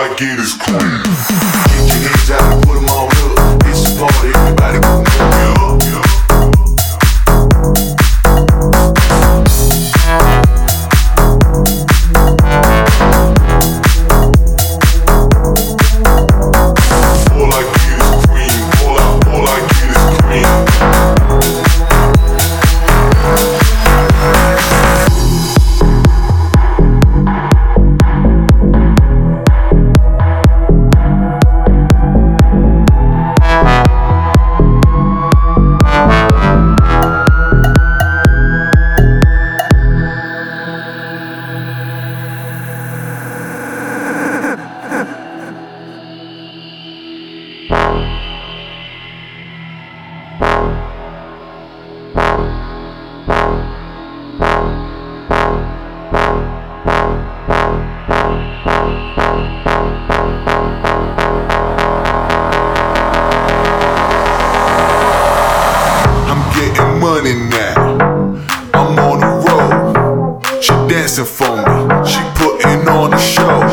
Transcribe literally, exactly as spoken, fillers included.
I get is cream. Get your hands out and put them on up. It's a party, everybody gon' move me up. All I get is cream. All I, all I get is cream. Money now, I'm on the road. She dancing for me, she putting on a show.